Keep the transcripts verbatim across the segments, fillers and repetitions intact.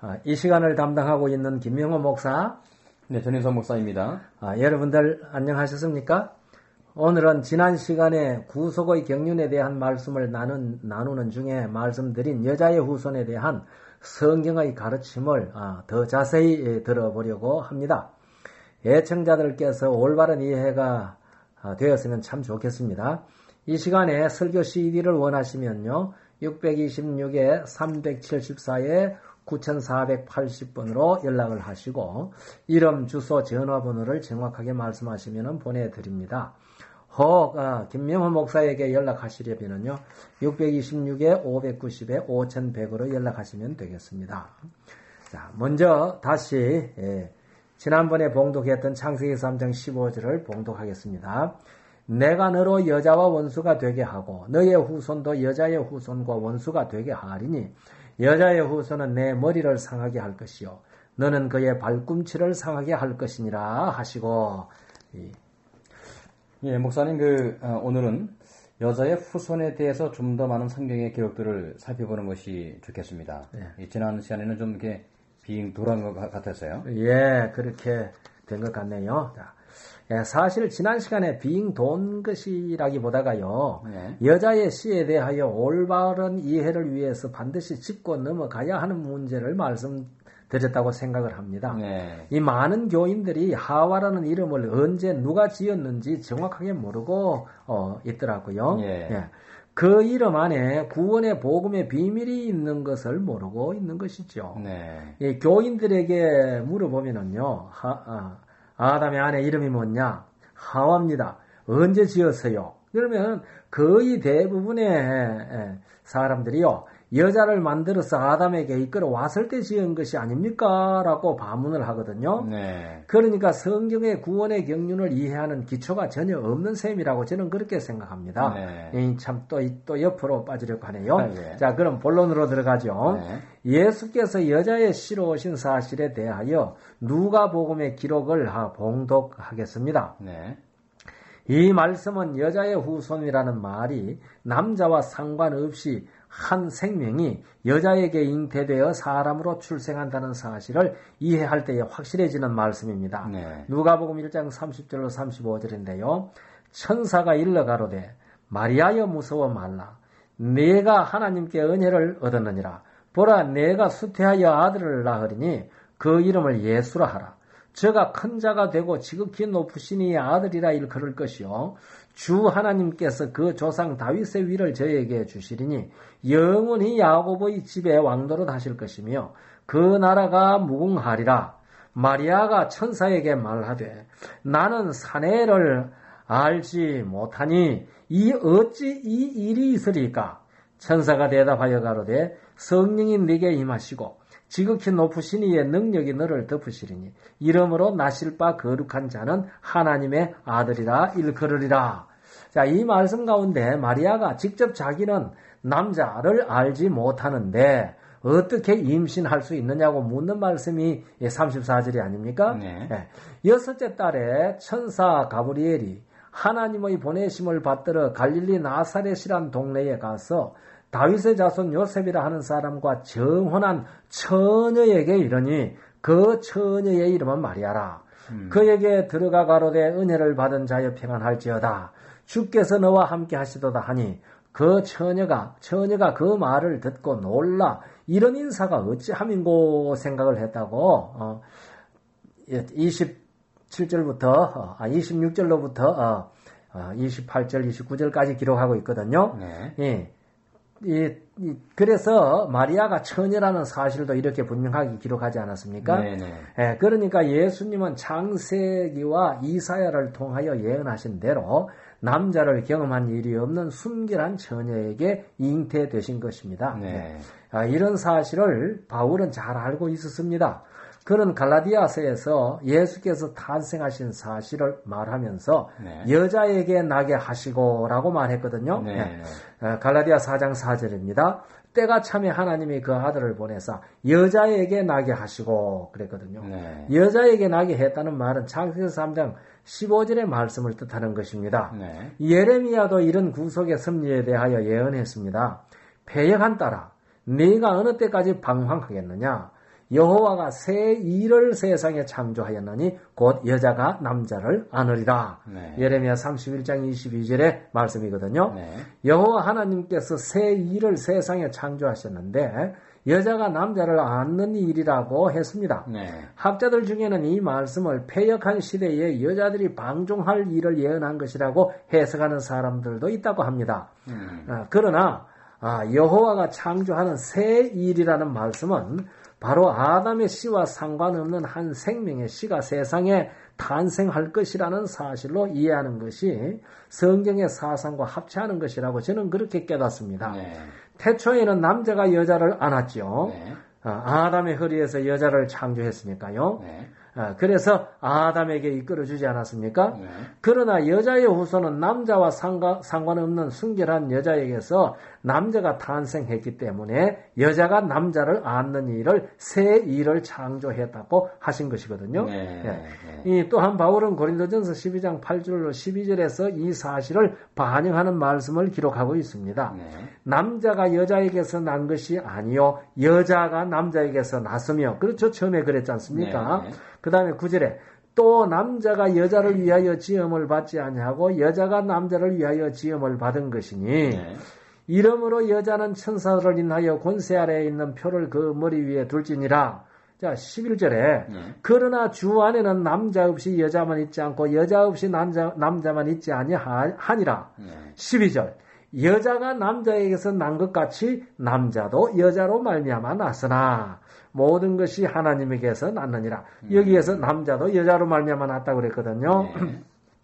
이 시간을 담당하고 있는 김명호 목사. 네, 전인선 목사입니다. 아, 여러분들 안녕하셨습니까? 오늘은 지난 시간에 구속의 경륜에 대한 말씀을 나눈, 나누는 중에 말씀드린 여자의 후손에 대한 성경의 가르침을 아, 더 자세히 들어보려고 합니다. 애청자들께서 올바른 이해가 되었으면 참 좋겠습니다. 이 시간에 설교 씨디를 원하시면요. 육백이십육에 삼백칠십사에 구천사백팔십 번으로 연락을 하시고 이름, 주소, 전화번호를 정확하게 말씀하시면 보내드립니다. 혹 아, 김명호 목사에게 연락하시려면요. 육백이십육에 오백구십에 오천백으로 연락하시면 되겠습니다. 자, 먼저 다시 예, 지난번에 봉독했던 창세기 삼 장 십오 절을 봉독하겠습니다. 내가 너로 여자와 원수가 되게 하고 너의 후손도 여자의 후손과 원수가 되게 하리니 여자의 후손은 내 머리를 상하게 할 것이요 너는 그의 발꿈치를 상하게 할 것이니라 하시고. 예, 목사님 그 어, 오늘은 여자의 후손에 대해서 좀 더 많은 성경의 기록들을 살펴보는 것이 좋겠습니다. 예. 지난 시간에는 좀 이렇게 빙 돌아간 것 같았어요. 예, 그렇게 된 것 같네요. 자, 예, 사실 지난 시간에 빙 돈 것이라기보다가요. 네. 여자의 시에 대하여 올바른 이해를 위해서 반드시 짚고 넘어가야 하는 문제를 말씀드렸다고 생각을 합니다. 네. 이 많은 교인들이 하와라는 이름을 언제 누가 지었는지 정확하게 모르고 어, 있더라고요. 네. 예. 그 이름 안에 구원의 복음의 비밀이 있는 것을 모르고 있는 것이죠. 네. 이 교인들에게 물어보면은요, 하, 아, 아담의 아내 이름이 뭐냐? 하와입니다. 언제 지었어요? 그러면 거의 대부분의 사람들이요, 여자를 만들어서 아담에게 이끌어 왔을 때 지은 것이 아닙니까? 라고 반문을 하거든요. 네. 그러니까 성경의 구원의 경륜을 이해하는 기초가 전혀 없는 셈이라고 저는 그렇게 생각합니다. 네. 참 또, 또 옆으로 빠지려고 하네요. 아, 예. 자, 그럼 본론으로 들어가죠. 네. 예수께서 여자의 씨로 오신 사실에 대하여 누가복음의 기록을 봉독하겠습니다. 네. 이 말씀은 여자의 후손이라는 말이 남자와 상관없이 한 생명이 여자에게 잉태되어 사람으로 출생한다는 사실을 이해할 때에 확실해지는 말씀입니다. 네. 누가복음 일 장 삼십 절로 삼십오 절인데요. 천사가 일러가로되 마리아여 무서워 말라. 네가 하나님께 은혜를 얻었느니라. 보라 내가 수태하여 아들을 낳으리니 그 이름을 예수라 하라. 저가 큰 자가 되고 지극히 높으신 이의 아들이라 일컬을 것이요 주 하나님께서 그 조상 다윗의 위를 저에게 주시리니 영원히 야곱의 집에 왕노릇 하실 것이며 그 나라가 무궁하리라. 마리아가 천사에게 말하되 나는 사내를 알지 못하니 이 어찌 이 일이 있으리까? 천사가 대답하여 가로되 성령이 네게 임하시고 지극히 높으신 이의 능력이 너를 덮으시리니 이러므로 나실 바 거룩한 자는 하나님의 아들이라 일컬으리라. 자, 이 말씀 가운데 마리아가 직접 자기는 남자를 알지 못하는데 어떻게 임신할 수 있느냐고 묻는 말씀이 삼십사 절이 아닙니까? 네. 네. 여섯째 달에 천사 가브리엘이 하나님의 보내심을 받들어 갈릴리 나사렛이란 동네에 가서 다윗의 자손 요셉이라 하는 사람과 정혼한 처녀에게 이르니 그 처녀의 이름은 마리아라. 음. 그에게 들어가 가로되 은혜를 받은 자여 평안할지어다. 주께서 너와 함께 하시도다 하니 그 처녀가 처녀가 그 말을 듣고 놀라 이런 인사가 어찌함인고 생각을 했다고 어, 이십칠 절부터 아, 이십육 절로부터 어, 이십팔 절 이십구 절까지 기록하고 있거든요. 네. 예. 이, 이, 그래서 마리아가 처녀라는 사실도 이렇게 분명하게 기록하지 않았습니까? 네네. 예, 그러니까 예수님은 창세기와 이사야를 통하여 예언하신 대로 남자를 경험한 일이 없는 순결한 처녀에게 잉태되신 것입니다. 네. 아, 이런 사실을 바울은 잘 알고 있었습니다. 그는 갈라디아서에서 예수께서 탄생하신 사실을 말하면서 네. 여자에게 나게 하시고라고 말했거든요. 네. 네. 갈라디아 사 장 사 절입니다. 때가 참에 하나님이 그 아들을 보내사 여자에게 나게 하시고 그랬거든요. 네. 여자에게 나게 했다는 말은 창세기 삼 장 십오 절의 말씀을 뜻하는 것입니다. 네. 예레미야도 이런 구속의 섭리에 대하여 예언했습니다. 패역한 딸아, 네가 어느 때까지 방황하겠느냐? 여호와가 새 일을 세상에 창조하였나니 곧 여자가 남자를 안으리라. 네. 예레미야 삼십일 장 이십이 절의 말씀이거든요. 네. 여호와 하나님께서 새 일을 세상에 창조하셨는데 여자가 남자를 안는 일이라고 했습니다. 네. 학자들 중에는 이 말씀을 패역한 시대에 여자들이 방종할 일을 예언한 것이라고 해석하는 사람들도 있다고 합니다. 음. 아, 그러나 아, 여호와가 창조하는 새 일이라는 말씀은 바로 아담의 씨와 상관없는 한 생명의 씨가 세상에 탄생할 것이라는 사실로 이해하는 것이 성경의 사상과 합치하는 것이라고 저는 그렇게 깨닫습니다. 네. 태초에는 남자가 여자를 안았죠. 네. 아담의 허리에서 여자를 창조했으니까요. 네. 그래서 아담에게 이끌어주지 않았습니까? 네. 그러나 여자의 후손은 남자와 상관, 상관없는 순결한 여자에게서 남자가 탄생했기 때문에 여자가 남자를 안는 일을 새 일을 창조했다고 하신 것이거든요. 네. 네. 이 또한 바울은 고린도전서 십이 장 팔 절로 십이 절에서 이 사실을 반영하는 말씀을 기록하고 있습니다. 네. 남자가 여자에게서 난 것이 아니요 여자가 남자에게서 났으며, 그렇죠, 처음에 그랬지 않습니까? 네. 그 다음에 구 절에 또 남자가 여자를 위하여 지음을 받지 아니하고 여자가 남자를 위하여 지음을 받은 것이니 네. 이러므로 여자는 천사를 인하여 권세 아래에 있는 표를 그 머리 위에 둘지니라. 자, 십일 절에 네. 그러나 주 안에는 남자 없이 여자만 있지 않고 여자 없이 남자, 남자만 있지 아니하니라. 네. 십이 절 여자가 남자에게서 난 것 같이 남자도 여자로 말미암아 났으나 모든 것이 하나님에게서 났느니라. 음. 여기에서 남자도 여자로 말미암아 났다고 그랬거든요. 네.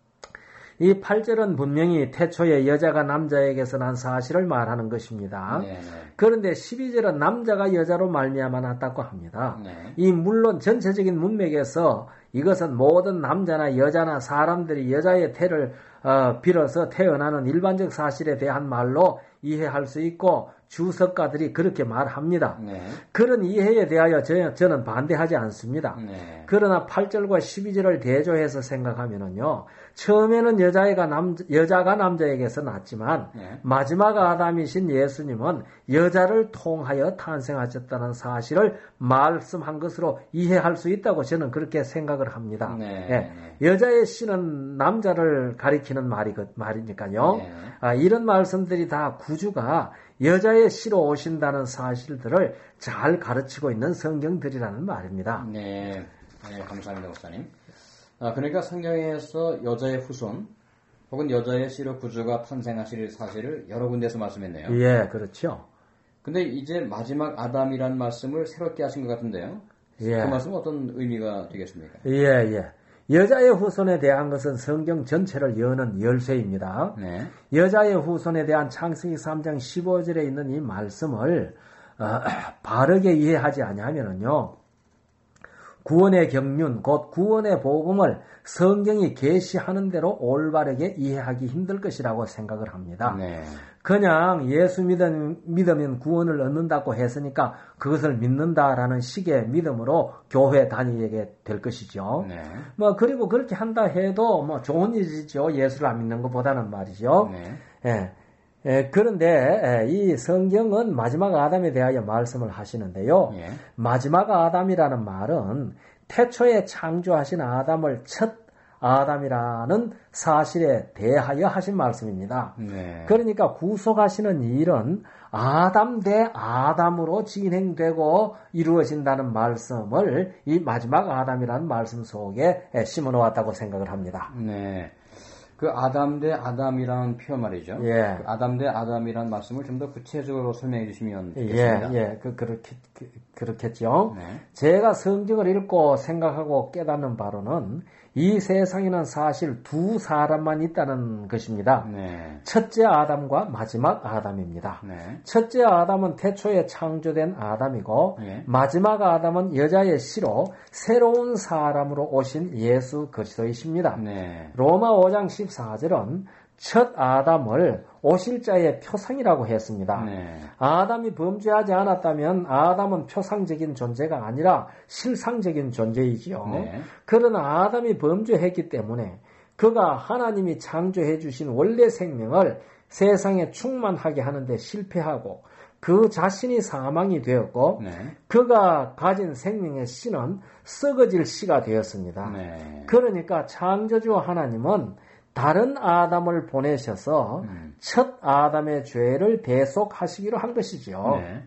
이 팔 절은 분명히 태초에 여자가 남자에게서 난 사실을 말하는 것입니다. 네. 그런데 십이 절은 남자가 여자로 말미암아 났다고 합니다. 네. 이 물론 전체적인 문맥에서 이것은 모든 남자나 여자나 사람들이 여자의 태를 어, 빌어서 태어나는 일반적 사실에 대한 말로 이해할 수 있고 주석가들이 그렇게 말합니다. 네. 그런 이해에 대하여 저, 저는 반대하지 않습니다. 네. 그러나 팔 절과 십이 절을 대조해서 생각하면은요, 처음에는 여자애가 남, 여자가 남자에게서 났지만 네. 마지막 아담이신 예수님은 여자를 통하여 탄생하셨다는 사실을 말씀한 것으로 이해할 수 있다고 저는 그렇게 생각을 합니다. 네. 네. 여자의 씨는 남자를 가리키는 말이, 말이니까요. 네. 아, 이런 말씀들이 다 구주가 여자의 씨로 오신다는 사실들을 잘 가르치고 있는 성경들이라는 말입니다. 네, 네 감사합니다, 목사님. 아, 그러니까 성경에서 여자의 후손 혹은 여자의 씨로 구주가 탄생하실 사실을 여러 군데서 말씀했네요. 예, 그렇죠. 근데 이제 마지막 아담이라는 말씀을 새롭게 하신 것 같은데요. 예. 그 말씀은 어떤 의미가 되겠습니까? 예, 예. 여자의 후손에 대한 것은 성경 전체를 여는 열쇠입니다. 네. 여자의 후손에 대한 창세기 삼 장 십오 절에 있는 이 말씀을 어, 바르게 이해하지 아니하면은요, 구원의 경륜, 곧 구원의 복음을 성경이 계시하는 대로 올바르게 이해하기 힘들 것이라고 생각을 합니다. 네. 그냥 예수 믿음, 믿으면 구원을 얻는다고 했으니까 그것을 믿는다라는 식의 믿음으로 교회 다니게 될 것이죠. 네. 뭐 그리고 그렇게 한다 해도 뭐 좋은 일이죠. 예수를 안 믿는 것보다는 말이죠. 네. 예. 예, 그런데 이 성경은 마지막 아담에 대하여 말씀을 하시는데요. 예. 마지막 아담이라는 말은 태초에 창조하신 아담을 첫 아담이라는 사실에 대하여 하신 말씀입니다. 네. 그러니까 구속하시는 일은 아담 대 아담으로 진행되고 이루어진다는 말씀을 이 마지막 아담이라는 말씀 속에 심어 놓았다고 생각을 합니다. 네. 그 아담 대 아담이라는 표현 말이죠. 예. 그 아담 대 아담이라는 말씀을 좀 더 구체적으로 설명해 주시면 좋겠습니다. 예, 예, 그, 그렇게, 그, 그렇겠죠. 네. 제가 성경을 읽고 생각하고 깨닫는 바로는 이 세상에는 사실 두 사람만 있다는 것입니다. 네. 첫째 아담과 마지막 아담입니다. 네. 첫째 아담은 태초에 창조된 아담이고 네. 마지막 아담은 여자의 씨로 새로운 사람으로 오신 예수 그리스도이십니다. 네. 로마 오 장 십사 절은 첫 아담을 오실 자의 표상이라고 했습니다. 네. 아담이 범죄하지 않았다면 아담은 표상적인 존재가 아니라 실상적인 존재이지요. 네. 그러나 아담이 범죄했기 때문에 그가 하나님이 창조해 주신 원래 생명을 세상에 충만하게 하는데 실패하고 그 자신이 사망이 되었고 네. 그가 가진 생명의 씨는 썩어질 씨가 되었습니다. 네. 그러니까 창조주 하나님은 다른 아담을 보내셔서 음. 첫 아담의 죄를 대속하시기로 한 것이죠. 네.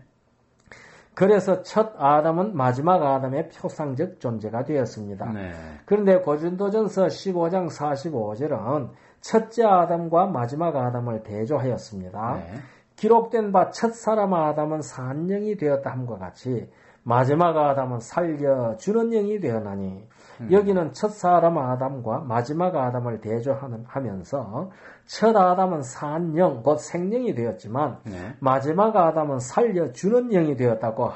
그래서 첫 아담은 마지막 아담의 표상적 존재가 되었습니다. 네. 그런데 고린도전서 십오 장 사십오 절은 첫째 아담과 마지막 아담을 대조하였습니다. 네. 기록된 바 첫사람 아담은 산영이 되었다 함과 같이 마지막 아담은 살려주는 영이 되었나니 음. 여기는 첫사람 아담과 마지막 아담을 대조하면서 첫 아담은 산영, 곧 생명이 되었지만 네. 마지막 아담은 살려주는 영이 되었다고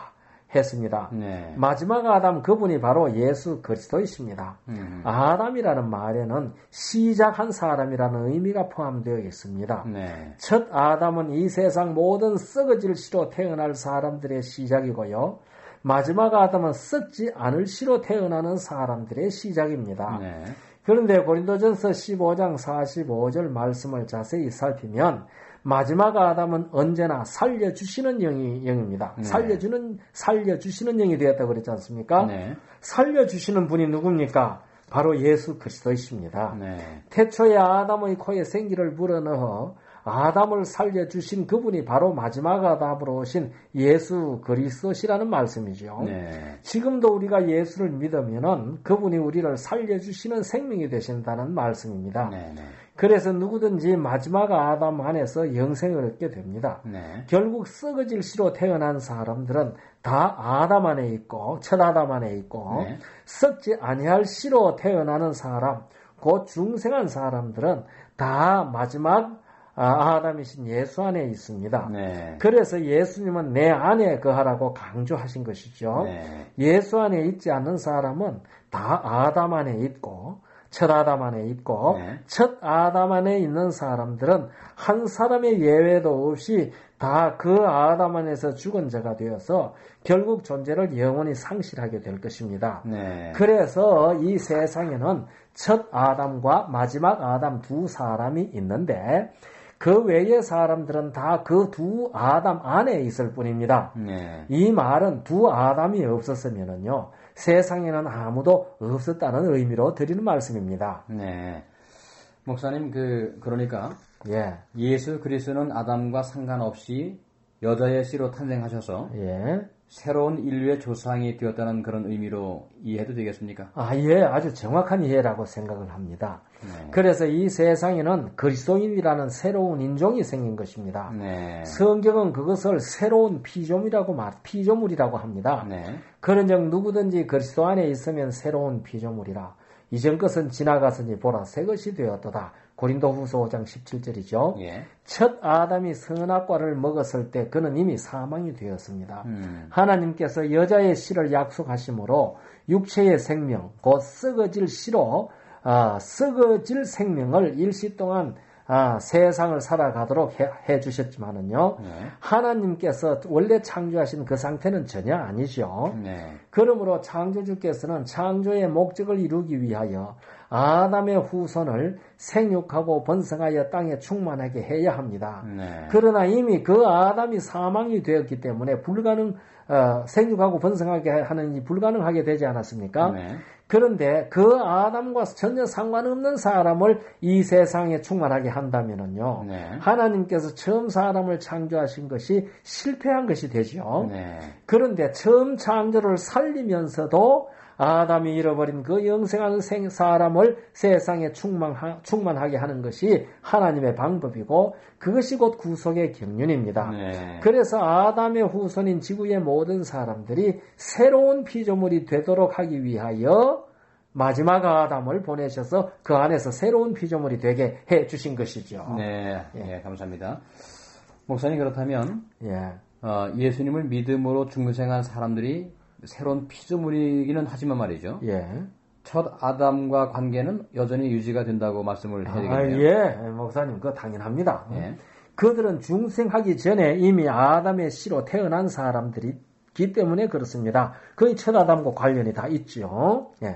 했습니다. 네. 마지막 아담 그분이 바로 예수 그리스도이십니다. 음. 아담이라는 말에는 시작한 사람이라는 의미가 포함되어 있습니다. 네. 첫 아담은 이 세상 모든 썩어질 씨로 태어날 사람들의 시작이고요. 마지막 아담은 썩지 않을 씨로 태어나는 사람들의 시작입니다. 네. 그런데 고린도전서 십오 장 사십오 절 말씀을 자세히 살피면 마지막 아담은 언제나 살려주시는 영이, 영입니다. 네. 살려주는, 살려주시는 영이 되었다고 그랬지 않습니까? 네. 살려주시는 분이 누굽니까? 바로 예수 그리스도이십니다. 네. 태초에 아담의 코에 생기를 불어넣어 아담을 살려주신 그분이 바로 마지막 아담으로 오신 예수 그리스도시라는 말씀이죠. 네. 지금도 우리가 예수를 믿으면은 그분이 우리를 살려주시는 생명이 되신다는 말씀입니다. 네, 네. 그래서 누구든지 마지막 아담 안에서 영생을 얻게 됩니다. 네. 결국 썩어질 씨로 태어난 사람들은 다 아담 안에 있고 첫 아담 안에 있고 네. 썩지 아니할 씨로 태어나는 사람, 곧 중생한 사람들은 다 마지막 아, 아담이신 예수 안에 있습니다. 네. 그래서 예수님은 내 안에 거하라고 강조하신 것이죠. 네. 예수 안에 있지 않는 사람은 다 아담 안에 있고 첫 아담 안에 있고 네. 첫 아담 안에 있는 사람들은 한 사람의 예외도 없이 다 그 아담 안에서 죽은 자가 되어서 결국 존재를 영원히 상실하게 될 것입니다. 네. 그래서 이 세상에는 첫 아담과 마지막 아담 두 사람이 있는데 그 외의 사람들은 다 그 두 아담 안에 있을 뿐입니다. 네. 이 말은 두 아담이 없었으면은요, 세상에는 아무도 없었다는 의미로 드리는 말씀입니다. 네. 목사님, 그, 그러니까, 예. 예수 그리스도는 아담과 상관없이 여자의 씨로 탄생하셔서, 예. 새로운 인류의 조상이 되었다는 그런 의미로 이해해도 되겠습니까? 아, 예, 아주 정확한 이해라고 생각을 합니다. 네. 그래서 이 세상에는 그리스도인이라는 새로운 인종이 생긴 것입니다. 네. 성경은 그것을 새로운 피조물이라고 말, 피조물이라고 합니다. 네. 그런즉 누구든지 그리스도 안에 있으면 새로운 피조물이라. 이전 것은 지나갔으니 보라 새 것이 되었도다. 고린도후서 오 장 십칠 절이죠. 예. 첫 아담이 선악과를 먹었을 때 그는 이미 사망이 되었습니다. 음. 하나님께서 여자의 씨를 약속하심으로 육체의 생명, 곧 썩어질 씨로 아, 썩어질 생명을 일시 동안 아, 세상을 살아가도록 해, 해 주셨지만은요. 네. 하나님께서 원래 창조하신 그 상태는 전혀 아니죠. 네. 그러므로 창조주께서는 창조의 목적을 이루기 위하여 아담의 후손을 생육하고 번성하여 땅에 충만하게 해야 합니다. 네. 그러나 이미 그 아담이 사망이 되었기 때문에 불가능, 어, 생육하고 번성하게 하는 이 불가능하게 되지 않았습니까? 네. 그런데 그 아담과 전혀 상관없는 사람을 이 세상에 충만하게 한다면은요, 네. 하나님께서 처음 사람을 창조하신 것이 실패한 것이 되죠. 네. 그런데 처음 창조를 살리면서도 아담이 잃어버린 그 영생하는 생 사람을 세상에 충만하, 충만하게 하는 것이 하나님의 방법이고 그것이 곧 구속의 경륜입니다. 네. 그래서 아담의 후손인 지구의 모든 사람들이 새로운 피조물이 되도록 하기 위하여 마지막 아담을 보내셔서 그 안에서 새로운 피조물이 되게 해 주신 것이죠. 네, 예. 예, 감사합니다. 목사님 그렇다면 예. 어, 예수님을 믿음으로 중생한 사람들이 새로운 피조물이기는 하지만 말이죠. 예. 첫 아담과 관계는 여전히 유지가 된다고 말씀을 해야 되겠네요. 아, 예, 목사님, 그거 당연합니다. 예. 그들은 중생하기 전에 이미 아담의 씨로 태어난 사람들이기 때문에 그렇습니다. 거의 첫 아담과 관련이 다 있죠. 예.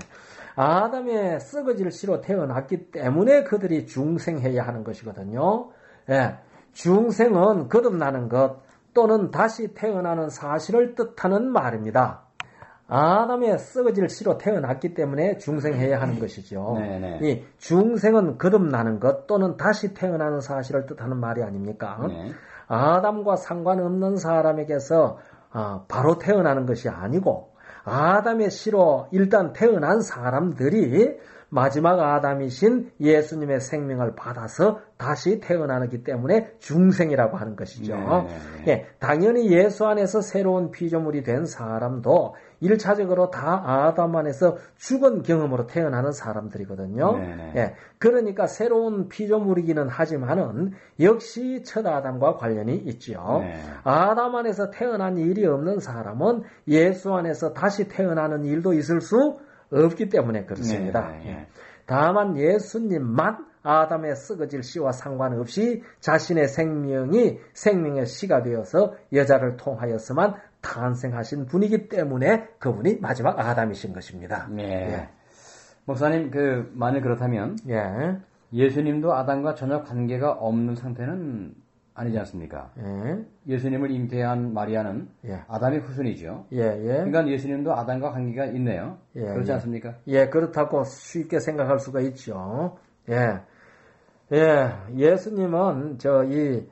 아담의 썩어질 씨로 태어났기 때문에 그들이 중생해야 하는 것이거든요. 예. 중생은 거듭나는 것, 또는 다시 태어나는 사실을 뜻하는 말입니다. 아담의 썩어질 씨로 태어났기 때문에 중생해야 하는 것이죠. 네네. 이 중생은 거듭나는 것 또는 다시 태어나는 사실을 뜻하는 말이 아닙니까? 네. 아담과 상관없는 사람에게서 어, 바로 태어나는 것이 아니고 아담의 씨로 일단 태어난 사람들이 마지막 아담이신 예수님의 생명을 받아서 다시 태어나기 때문에 중생이라고 하는 것이죠. 예, 당연히 예수 안에서 새로운 피조물이 된 사람도 일차적으로 다 아담 안에서 죽은 경험으로 태어나는 사람들이거든요. 예, 그러니까 새로운 피조물이기는 하지만은 역시 첫 아담과 관련이 있죠. 네. 아담 안에서 태어난 일이 없는 사람은 예수 안에서 다시 태어나는 일도 있을 수 없기 때문에 그렇습니다. 네, 네, 네. 다만 예수님만 아담의 썩어질 씨와 상관없이 자신의 생명이 생명의 씨가 되어서 여자를 통하여서만 탄생하신 분이기 때문에 그분이 마지막 아담이신 것입니다. 네. 예. 목사님, 그 만일 그렇다면 예. 예수님도 아담과 전혀 관계가 없는 상태는 아니지 않습니까? 예. 예수님을 잉태한 마리아는 예. 아담의 후손이죠. 예, 예. 그러니까 예수님도 아담과 관계가 있네요. 예, 그렇지 예. 않습니까? 예, 그렇다고 쉽게 생각할 수가 있죠. 예, 예, 예수님은 저 이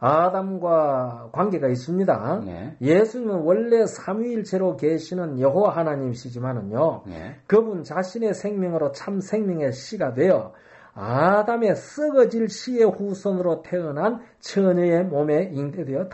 아담과 관계가 있습니다. 예. 예수님은 원래 삼위일체로 계시는 여호와 하나님이시지만은요, 예. 그분 자신의 생명으로 참 생명의 씨가 되어 아담의 썩어질 씨의 후손으로 태어난 처녀의 몸에 잉태되어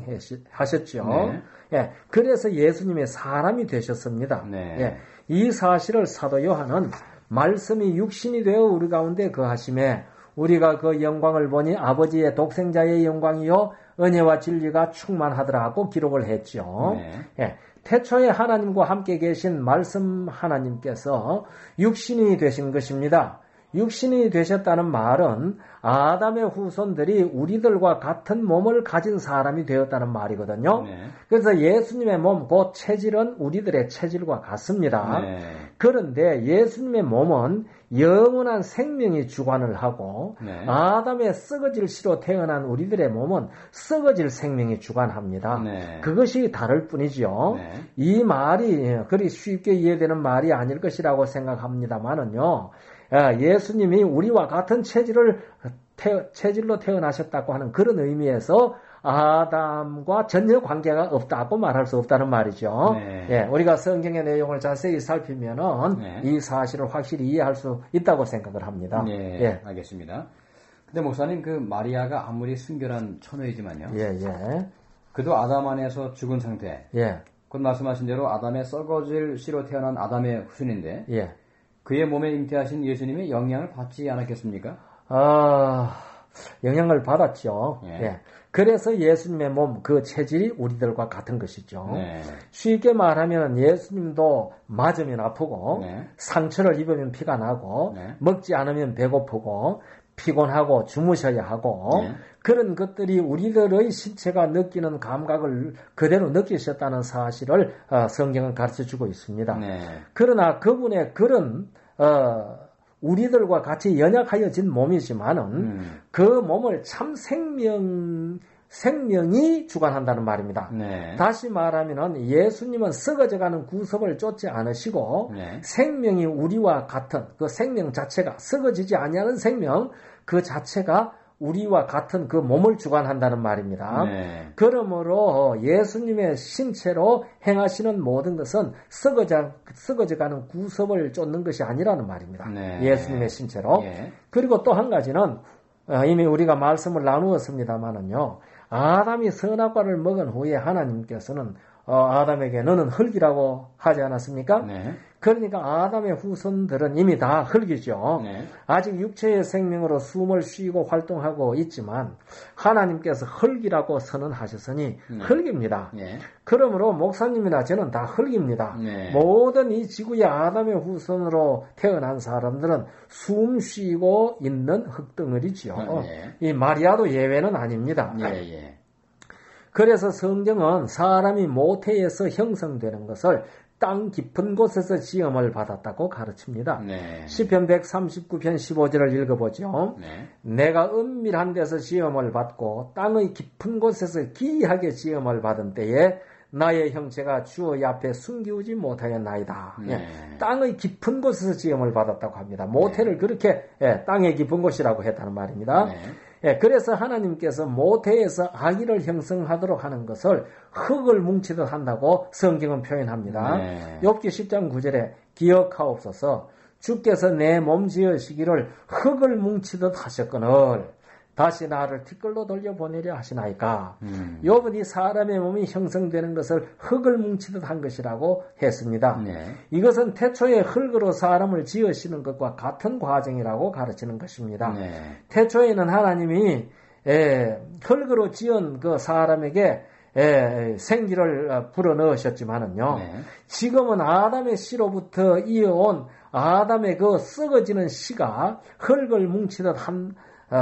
탄생하셨죠. 네. 예, 그래서 예수님의 사람이 되셨습니다. 네. 예, 이 사실을 사도 요한은 말씀이 육신이 되어 우리 가운데 거하심에 우리가 그 영광을 보니 아버지의 독생자의 영광이요 은혜와 진리가 충만하더라 하고 기록을 했죠. 네. 예, 태초에 하나님과 함께 계신 말씀 하나님께서 육신이 되신 것입니다. 육신이 되셨다는 말은 아담의 후손들이 우리들과 같은 몸을 가진 사람이 되었다는 말이거든요. 네. 그래서 예수님의 몸, 곧 체질은 우리들의 체질과 같습니다. 네. 그런데 예수님의 몸은 영원한 생명이 주관을 하고 네. 아담의 썩어질 씨로 태어난 우리들의 몸은 썩어질 생명이 주관합니다. 네. 그것이 다를 뿐이죠. 네. 이 말이 그리 쉽게 이해되는 말이 아닐 것이라고 생각합니다만은요. 예수님이 우리와 같은 체질을 태, 체질로 태어나셨다고 하는 그런 의미에서 아담과 전혀 관계가 없다고 말할 수 없다는 말이죠. 네. 예, 우리가 성경의 내용을 자세히 살피면은 네. 이 사실을 확실히 이해할 수 있다고 생각을 합니다. 네, 예. 알겠습니다. 근데 목사님, 그 마리아가 아무리 순결한 처녀이지만요. 예, 예. 그도 아담 안에서 죽은 상태. 예. 곧 말씀하신 대로 아담의 썩어질 씨로 태어난 아담의 후손인데. 예. 그의 몸에 잉태하신 예수님이 영향을 받지 않았겠습니까? 아, 영향을 받았죠. 예. 예. 그래서 예수님의 몸, 그 체질이 우리들과 같은 것이죠. 네. 쉽게 말하면 예수님도 맞으면 아프고, 네. 상처를 입으면 피가 나고, 네. 먹지 않으면 배고프고, 피곤하고 주무셔야 하고 네. 그런 것들이 우리들의 신체가 느끼는 감각을 그대로 느끼셨다는 사실을 어, 성경은 가르쳐주고 있습니다. 네. 그러나 그분의 그런 어, 우리들과 같이 연약하여진 몸이지만은 음. 그 몸을 참 생명 생명이 주관한다는 말입니다. 네. 다시 말하면은 예수님은 썩어져가는 구섭을 쫓지 않으시고 네. 생명이 우리와 같은 그 생명 자체가 썩어지지 아니하는 생명 그 자체가 우리와 같은 그 몸을 주관한다는 말입니다. 네. 그러므로 예수님의 신체로 행하시는 모든 것은 썩어져, 썩어져가는 구섭을 쫓는 것이 아니라는 말입니다. 네. 예수님의 신체로. 네. 그리고 또 한 가지는 이미 우리가 말씀을 나누었습니다마는요. 아담이 선악과를 먹은 후에 하나님께서는 어, 아담에게 너는 흙이라고 하지 않았습니까? 네. 그러니까 아담의 후손들은 이미 다 흙이죠. 네. 아직 육체의 생명으로 숨을 쉬고 활동하고 있지만 하나님께서 흙이라고 선언하셨으니 네. 흙입니다. 네. 그러므로 목사님이나 저는 다 흙입니다. 네. 모든 이 지구의 아담의 후손으로 태어난 사람들은 숨 쉬고 있는 흙덩어리지요. 네. 이 마리아도 예외는 아닙니다. 네. 그래서 성경은 사람이 모태에서 형성되는 것을 땅 깊은 곳에서 지음을 받았다고 가르칩니다. 네. 시편 백삼십구 편 십오 절을 읽어보죠. 네. 내가 은밀한 데서 지음을 받고 땅의 깊은 곳에서 기이하게 지음을 받은 때에 나의 형체가 주의 앞에 숨기우지 못하였나이다. 네. 예, 땅의 깊은 곳에서 지음을 받았다고 합니다. 모태를 네. 그렇게 예, 땅의 깊은 곳이라고 했다는 말입니다. 네. 예, 그래서 하나님께서 모태에서 아기를 형성하도록 하는 것을 흙을 뭉치듯 한다고 성경은 표현합니다. 네. 욥기 십 장 구 절에 기억하옵소서 주께서 내 몸 지으시기를 흙을 뭉치듯 하셨거늘 다시 나를 티끌로 돌려보내려 하시나이까. 음. 욥은 사람의 몸이 형성되는 것을 흙을 뭉치듯 한 것이라고 했습니다. 네. 이것은 태초에 흙으로 사람을 지으시는 것과 같은 과정이라고 가르치는 것입니다. 네. 태초에는 하나님이 에, 흙으로 지은 그 사람에게 에, 생기를 불어넣으셨지만은요. 네. 지금은 아담의 씨로부터 이어온 아담의 그 썩어지는 씨가 흙을 뭉치듯 한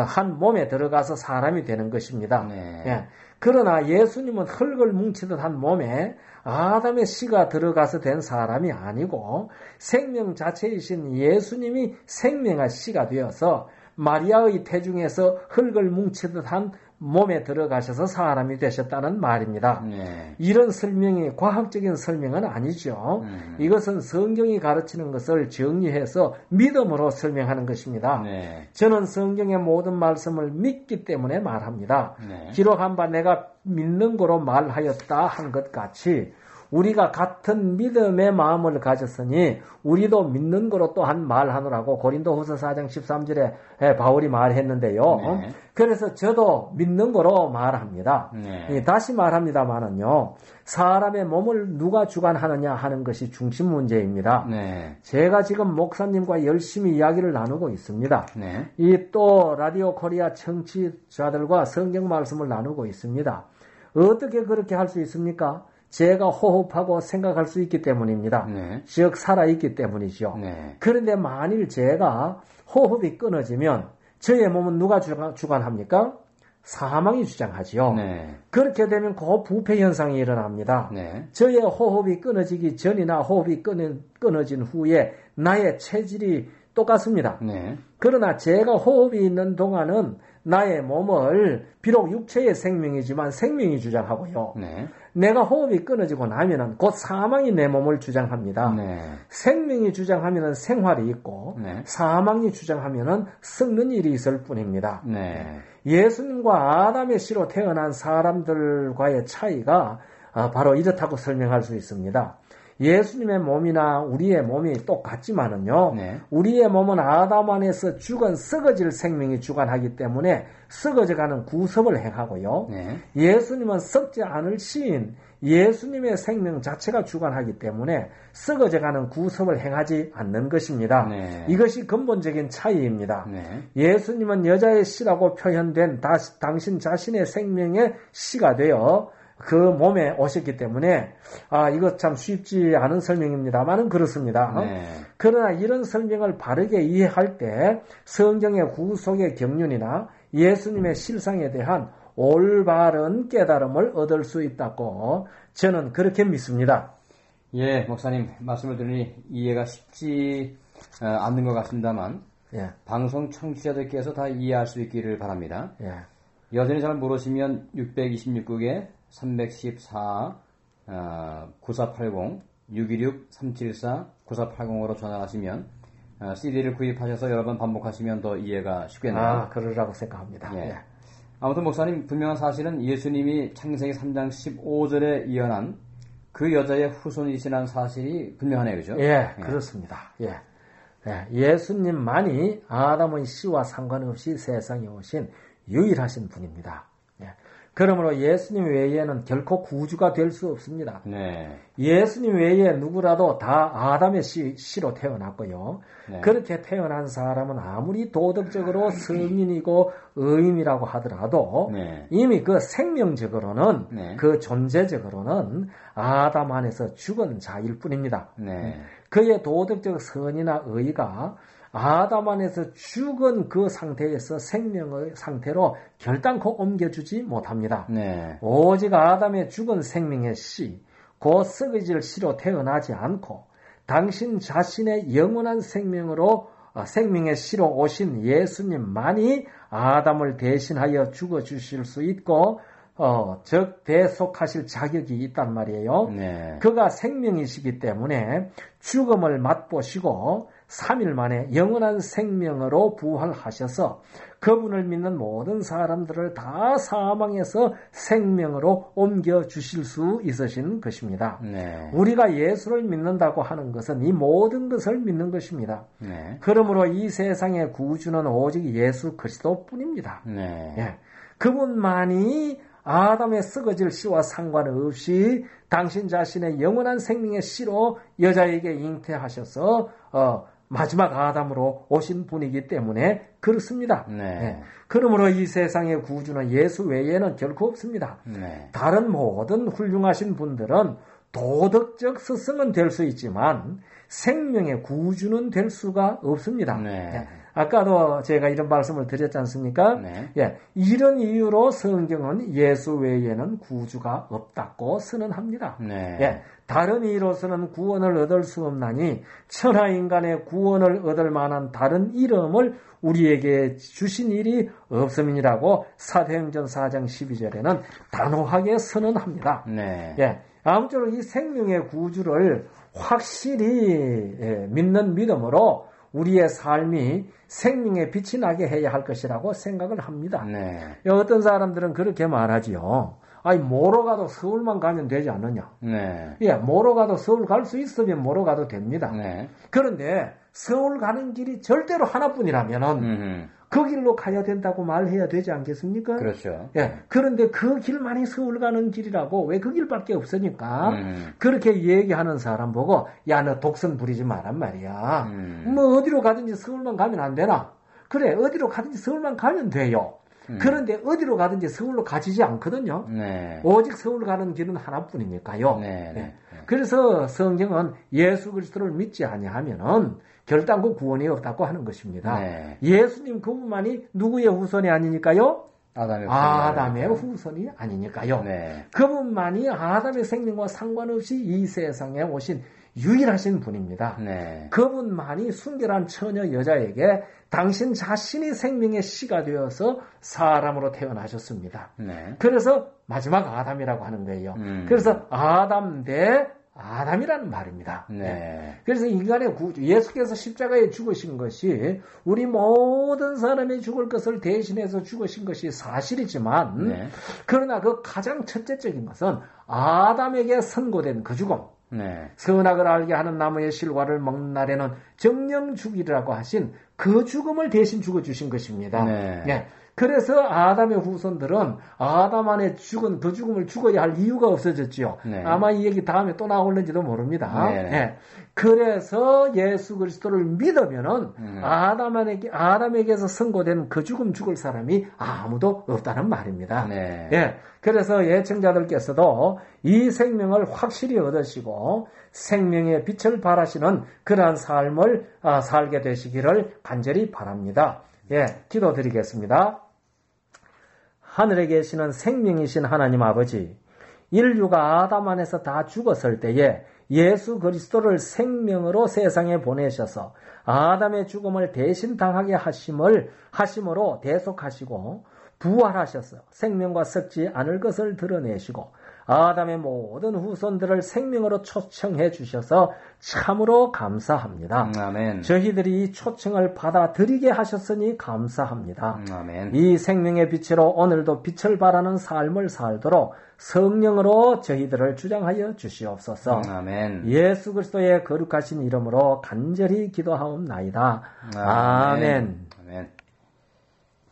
한 몸에 들어가서 사람이 되는 것입니다. 네. 예. 그러나 예수님은 흙을 뭉치듯 한 몸에 아담의 씨가 들어가서 된 사람이 아니고 생명 자체이신 예수님이 생명의 씨가 되어서 마리아의 태중에서 흙을 뭉치듯 한 몸에 들어가셔서 사람이 되셨다는 말입니다. 네. 이런 설명이 과학적인 설명은 아니죠. 음. 이것은 성경이 가르치는 것을 정리해서 믿음으로 설명하는 것입니다. 네. 저는 성경의 모든 말씀을 믿기 때문에 말합니다. 네. 기록한 바 내가 믿는 거로 말하였다 한 것 같이 우리가 같은 믿음의 마음을 가졌으니 우리도 믿는 거로 또한 말하노라고 고린도후서 사 장 십삼 절에 바울이 말했는데요. 네. 그래서 저도 믿는 거로 말합니다. 네. 다시 말합니다마는요. 사람의 몸을 누가 주관하느냐 하는 것이 중심 문제입니다. 네. 제가 지금 목사님과 열심히 이야기를 나누고 있습니다. 네. 이 또 라디오 코리아 청취자들과 성경 말씀을 나누고 있습니다. 어떻게 그렇게 할 수 있습니까? 제가 호흡하고 생각할 수 있기 때문입니다. 네. 즉 살아있기 때문이죠. 네. 그런데 만일 제가 호흡이 끊어지면 저의 몸은 누가 주관합니까? 사망이 주장하지요. 네. 그렇게 되면 그 부패 현상이 일어납니다. 네. 저의 호흡이 끊어지기 전이나 호흡이 끊어, 끊어진 후에 나의 체질이 똑같습니다. 네. 그러나 제가 호흡이 있는 동안은 나의 몸을 비록 육체의 생명이지만 생명이 주장하고요. 네. 내가 호흡이 끊어지고 나면은 곧 사망이 내 몸을 주장합니다. 네. 생명이 주장하면은 생활이 있고 네. 사망이 주장하면은 썩는 일이 있을 뿐입니다. 네. 예수님과 아담의 씨로 태어난 사람들과의 차이가 바로 이렇다고 설명할 수 있습니다. 예수님의 몸이나 우리의 몸이 똑같지만은요. 네. 우리의 몸은 아담 안에서 죽은 썩어질 생명이 주관하기 때문에 썩어져가는 구습을 행하고요. 네. 예수님은 썩지 않을 시인 예수님의 생명 자체가 주관하기 때문에 썩어져가는 구습을 행하지 않는 것입니다. 네. 이것이 근본적인 차이입니다. 네. 예수님은 여자의 씨라고 표현된 다시, 당신 자신의 생명의 씨가 되어 그 몸에 오셨기 때문에 아 이거 참 쉽지 않은 설명입니다만은 그렇습니다. 네. 그러나 이런 설명을 바르게 이해할 때 성경의 구속의 경륜이나 예수님의 실상에 대한 올바른 깨달음을 얻을 수 있다고 저는 그렇게 믿습니다. 예, 목사님 말씀을 들으니 이해가 쉽지 어, 않는 것 같습니다만 예. 방송 청취자들께서 다 이해할 수 있기를 바랍니다. 예. 여전히 잘 모르시면 육백이십육 국에 삼백십사 어, 구사팔공 육이육 삼칠사 구사팔공으로 전화하시면 어, 씨디를 구입하셔서 여러 번 반복하시면 더 이해가 쉽겠네요. 아, 그러라고 생각합니다. 예. 예. 아무튼 목사님 분명한 사실은 예수님이 창세기 삼 장 십오 절에 이어난 그 여자의 후손이시라는 사실이 분명하네요. 그죠? 예, 예. 그렇습니다. 예. 예. 예수님만이 아담의 씨와 상관없이 세상에 오신 유일하신 분입니다. 예. 그러므로 예수님 외에는 결코 구주가 될 수 없습니다. 네. 예수님 외에 누구라도 다 아담의 씨, 씨로 태어났고요. 네. 그렇게 태어난 사람은 아무리 도덕적으로 성인이고 의인이라고 하더라도 네. 이미 그 생명적으로는 네. 그 존재적으로는 아담 안에서 죽은 자일 뿐입니다. 네. 그의 도덕적 선이나 의가 아담 안에서 죽은 그 상태에서 생명의 상태로 결단코 옮겨주지 못합니다. 네. 오직 아담의 죽은 생명의 씨, 곧 썩어질 씨로 태어나지 않고 당신 자신의 영원한 생명으로 생명의 씨로 오신 예수님만이 아담을 대신하여 죽어주실 수 있고 어, 즉 대속하실 자격이 있단 말이에요. 네. 그가 생명이시기 때문에 죽음을 맛보시고 삼 일 만에 영원한 생명으로 부활하셔서 그분을 믿는 모든 사람들을 다 사망에서 생명으로 옮겨주실 수 있으신 것입니다. 네. 우리가 예수를 믿는다고 하는 것은 이 모든 것을 믿는 것입니다. 네. 그러므로 이 세상의 구주는 오직 예수 그리스도뿐입니다. 네. 예. 그분만이 아담의 썩어질 씨와 상관없이 당신 자신의 영원한 생명의 씨로 여자에게 잉태하셔서 어, 마지막 아담으로 오신 분이기 때문에 그렇습니다. 네. 네. 그러므로 이 세상의 구주는 예수 외에는 결코 없습니다. 네. 다른 모든 훌륭하신 분들은 도덕적 스승은 될 수 있지만 생명의 구주는 될 수가 없습니다. 네. 네. 아까도 제가 이런 말씀을 드렸지 않습니까? 네. 예, 이런 이유로 성경은 예수 외에는 구주가 없다고 선언합니다. 네. 예, 다른 이로서는 구원을 얻을 수 없나니 천하 인간의 구원을 얻을 만한 다른 이름을 우리에게 주신 일이 없음이라고 사도행전 사 장 십이 절에는 단호하게 선언합니다. 네. 예, 아무쪼록 이 생명의 구주를 확실히 예, 믿는 믿음으로 우리의 삶이 생명의 빛이 나게 해야 할 것이라고 생각을 합니다. 네. 어떤 사람들은 그렇게 말하지요. 아니, 뭐로 가도 서울만 가면 되지 않느냐. 네. 예, 뭐로 가도 서울 갈 수 있으면 뭐로 가도 됩니다. 네. 그런데 서울 가는 길이 절대로 하나뿐이라면은 음흠. 그 길로 가야 된다고 말해야 되지 않겠습니까? 그렇죠. 예. 그런데 그 길만이 서울 가는 길이라고 왜 그 길밖에 없으니까 음. 그렇게 얘기하는 사람 보고 야, 너 독선 부리지 마란 말이야. 음. 뭐 어디로 가든지 서울만 가면 안 되나? 그래, 어디로 가든지 서울만 가면 돼요. 음. 그런데 어디로 가든지 서울로 가지지 않거든요. 네. 오직 서울 가는 길은 하나뿐이니까요. 네. 네. 그래서 성경은 예수 그리스도를 믿지 아니하면은 결단코 구원이 없다고 하는 것입니다. 네. 예수님 그분만이 누구의 후손이 아니니까요? 아담의, 아담의 후손이 아니니까요. 네. 그분만이 아담의 생명과 상관없이 이 세상에 오신 유일하신 분입니다. 네. 그분만이 순결한 처녀 여자에게 당신 자신이 생명의 씨가 되어서 사람으로 태어나셨습니다. 네. 그래서 마지막 아담이라고 하는 거예요. 음. 그래서 아담 대 아담이라는 말입니다. 네. 네. 그래서 인간의 구주, 예수께서 십자가에 죽으신 것이 우리 모든 사람이 죽을 것을 대신해서 죽으신 것이 사실이지만 네. 그러나 그 가장 첫째적인 것은 아담에게 선고된 그 죽음. 네. 선악을 알게 하는 나무의 실과를 먹는 날에는 정령 죽이라고 하신 그 죽음을 대신 죽어주신 것입니다. 네. 네. 그래서 아담의 후손들은 아담 안에 죽은 그 죽음을 죽어야 할 이유가 없어졌지요. 네. 아마 이 얘기 다음에 또 나올는지도 모릅니다. 네. 네. 그래서 예수 그리스도를 믿으면은 음. 아담에게, 아담에게서 선고된 그 죽음 죽을 사람이 아무도 없다는 말입니다. 네. 네. 그래서 예청자들께서도 이 생명을 확실히 얻으시고 생명의 빛을 발하시는 그러한 삶을 아, 살게 되시기를 간절히 바랍니다. 예, 기도드리겠습니다. 하늘에 계시는 생명이신 하나님 아버지, 인류가 아담 안에서 다 죽었을 때에 예수 그리스도를 생명으로 세상에 보내셔서 아담의 죽음을 대신 당하게 하심을 하심으로 대속하시고 부활하셔서 생명과 썩지 않을 것을 드러내시고 아담의 모든 후손들을 생명으로 초청해 주셔서 참으로 감사합니다. 아멘. 저희들이 이 초청을 받아들이게 하셨으니 감사합니다. 아멘. 이 생명의 빛으로 오늘도 빛을 발하는 삶을 살도록 성령으로 저희들을 주장하여 주시옵소서. 아멘. 예수 그리스도의 거룩하신 이름으로 간절히 기도하옵나이다. 아멘. 아멘.